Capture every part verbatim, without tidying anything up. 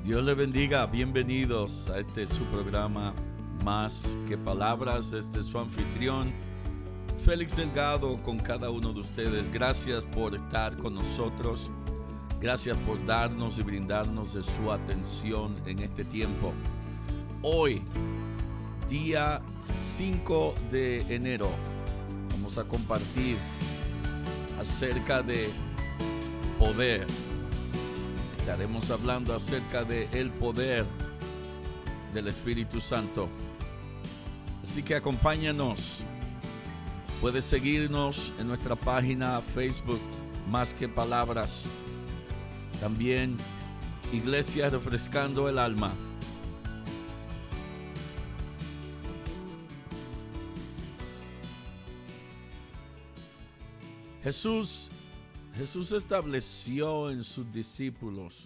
Dios les bendiga, bienvenidos a este su programa Más que Palabras. Este es su anfitrión Félix Delgado con cada uno de ustedes. Gracias por estar con nosotros, gracias por darnos y brindarnos de su atención en este tiempo. Hoy, día cinco de enero, vamos a compartir acerca de poder. Estaremos hablando acerca del poder del Espíritu Santo. Así que acompáñanos. Puedes seguirnos en nuestra página Facebook, Más que Palabras. También Iglesia Refrescando el Alma. Jesús Jesús estableció en sus discípulos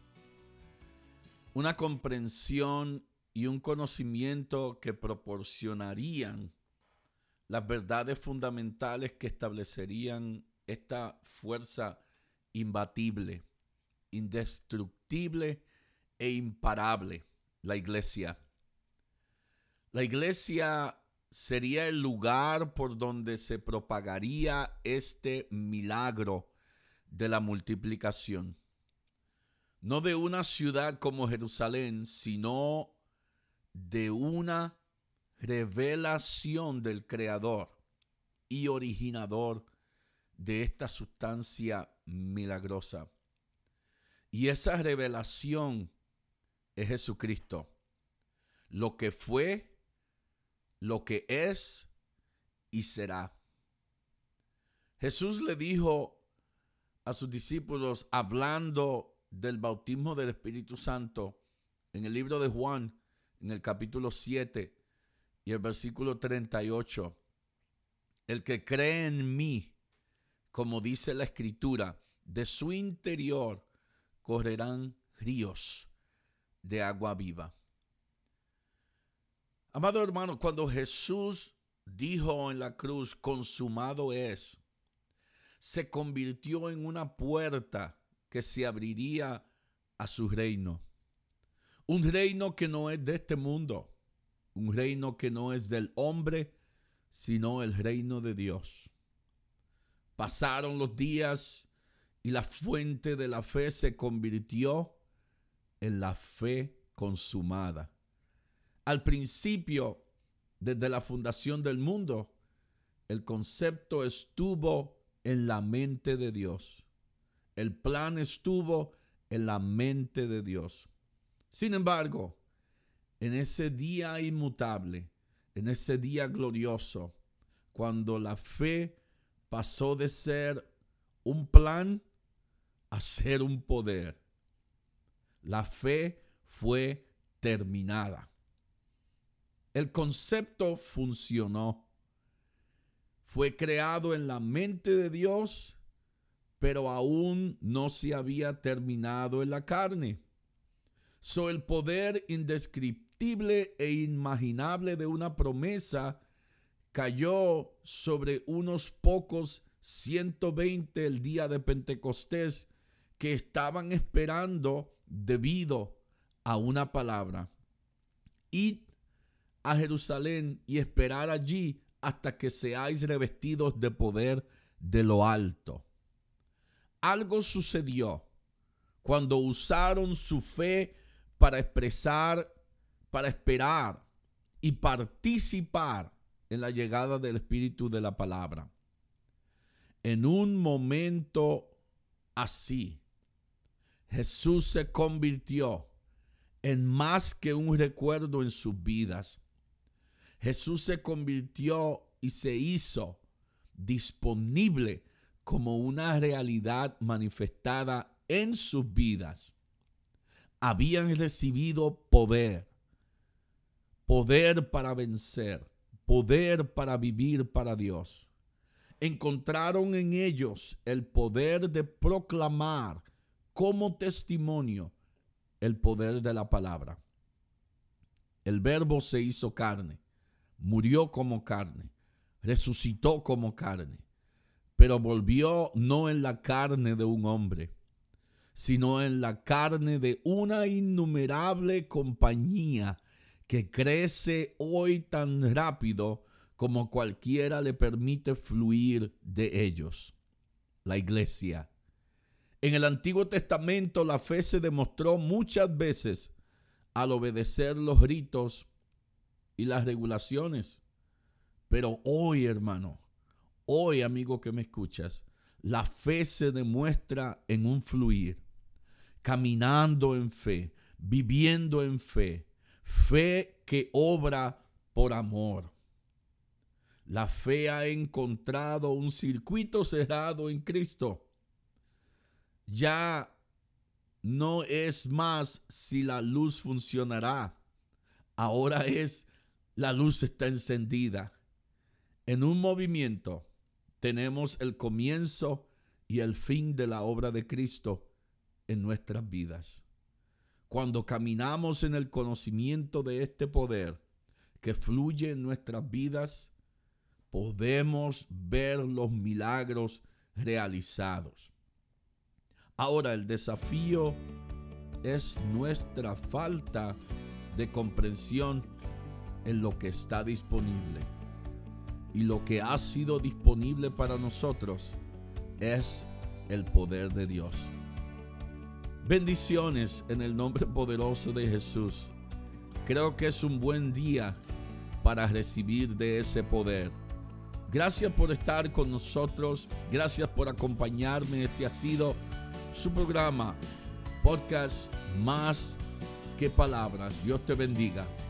una comprensión y un conocimiento que proporcionarían las verdades fundamentales que establecerían esta fuerza imbatible, indestructible e imparable, la iglesia. La iglesia sería el lugar por donde se propagaría este milagro de la multiplicación. No de una ciudad como Jerusalén, sino de una revelación del Creador y originador de esta sustancia milagrosa. Y esa revelación es Jesucristo, lo que fue, lo que es y será. Jesús le dijo a sus discípulos, hablando del bautismo del Espíritu Santo, en el libro de Juan, en el capítulo siete y el versículo treinta y ocho, el que cree en mí, como dice la Escritura, de su interior correrán ríos de agua viva. Amado hermano, cuando Jesús dijo en la cruz, consumado es, se convirtió en una puerta que se abriría a su reino. Un reino que no es de este mundo, un reino que no es del hombre, sino el reino de Dios. Pasaron los días y la fuente de la fe se convirtió en la fe consumada. Al principio, desde la fundación del mundo, el concepto estuvo en la mente de Dios. El plan estuvo en la mente de Dios. Sin embargo, en ese día inmutable, en ese día glorioso, cuando la fe pasó de ser un plan a ser un poder, la fe fue terminada. El concepto funcionó. Fue creado en la mente de Dios, pero aún no se había terminado en la carne. So, el poder indescriptible e inimaginable de una promesa cayó sobre unos pocos ciento veinte el día de Pentecostés que estaban esperando debido a una palabra. Id a Jerusalén y esperar allí hasta que seáis revestidos de poder de lo alto. Algo sucedió cuando usaron su fe para expresar, para esperar y participar en la llegada del Espíritu de la palabra. En un momento así, Jesús se convirtió en más que un recuerdo en sus vidas. Jesús se convirtió y se hizo disponible como una realidad manifestada en sus vidas. Habían recibido poder, poder para vencer, poder para vivir para Dios. Encontraron en ellos el poder de proclamar como testimonio el poder de la palabra. El Verbo se hizo carne. Murió como carne, resucitó como carne, pero volvió no en la carne de un hombre, sino en la carne de una innumerable compañía que crece hoy tan rápido como cualquiera le permite fluir de ellos. La iglesia. En el Antiguo Testamento la fe se demostró muchas veces al obedecer los ritos y las regulaciones. Pero hoy, hermano, hoy, amigo que me escuchas, la fe se demuestra en un fluir, caminando en fe, viviendo en fe, fe que obra por amor. La fe ha encontrado un circuito cerrado en Cristo. Ya no es más si la luz funcionará. Ahora es la luz está encendida. En un movimiento tenemos el comienzo y el fin de la obra de Cristo en nuestras vidas. Cuando caminamos en el conocimiento de este poder que fluye en nuestras vidas, podemos ver los milagros realizados. Ahora, el desafío es nuestra falta de comprensión en lo que está disponible. Y lo que ha sido disponible para nosotros es el poder de Dios. Bendiciones en el nombre poderoso de Jesús. Creo que es un buen día para recibir de ese poder. Gracias por estar con nosotros. Gracias por acompañarme. Este ha sido su programa, Podcast Más que Palabras. Dios te bendiga.